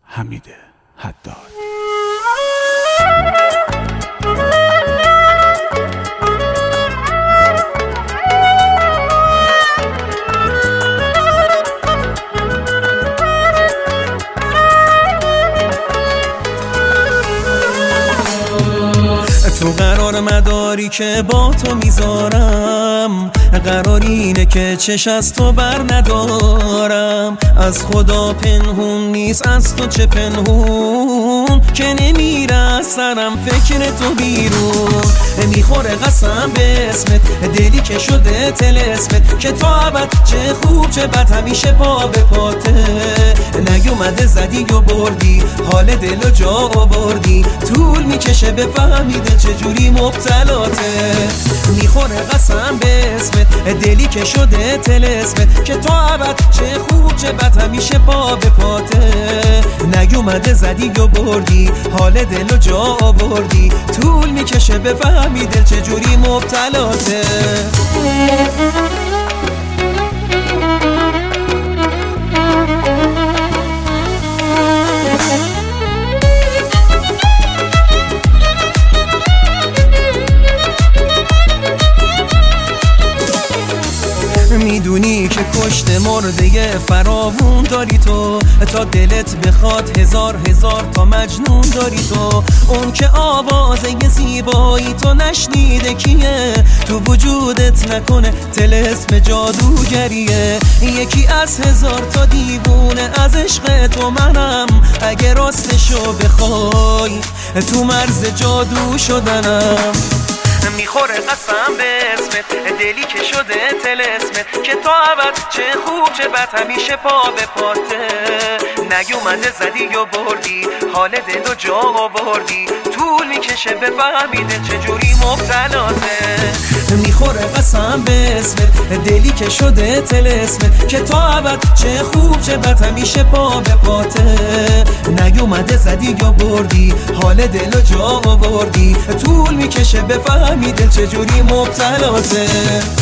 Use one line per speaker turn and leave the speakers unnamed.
حمید حداد.
تو قرار مداری که با تو میذارم، قرار اینه که چش از تو بر ندارم. از خدا پنهون نیست، از تو چه پنهون که نمیره سرم فکر تو بیرون. میخوره قسم به اسمت، دلی که شده طلسمت، که تو ابد چه خوب چه بد همیشه پا به پاته. نیومده زدی و بردی، حال دلو جا آوردی، طول میکشه بفهمیده چجوری مبتلاته. میخوره قسم به اسمت، دلی که شده طلسمت، که تو ابد چه خوب چه بد همیشه پا به پاته. نیومده زدی و بردی، حال دلو جا آوردی، طول میکشه بفهمی دل چجوری مبتلاته. میدونی که کشت مرده فراوون داری تو، تا دلت بخواد هزار تا مجنون داری تو. اون که آوازه زیبایی تو نشنیده کیه، تو وجودت نکنه طلسم جادوگریه. یکی از هزار تا دیوونه از عشق تو منم، اگه راستشو بخوای تو مرز جادو شدنم. میخوره قسم به اسمت، دلی که شده طلسمت، که تو ابد چه خوب چه بد همیشه پا به پاته. نیومده زدی و بردی، حال دلو جا آوردی، طول میکشه بفهمیده چجوری مبتلاته. میخوره قسم به اسمت، دلی که شده طلسمت، که تو ابد چه خوب چه بد همیشه پا به پاته. نیومده زدی و بردی، حال دلو جا آوردی، طول میکشه بفهمی دل چجوری مبتلاته.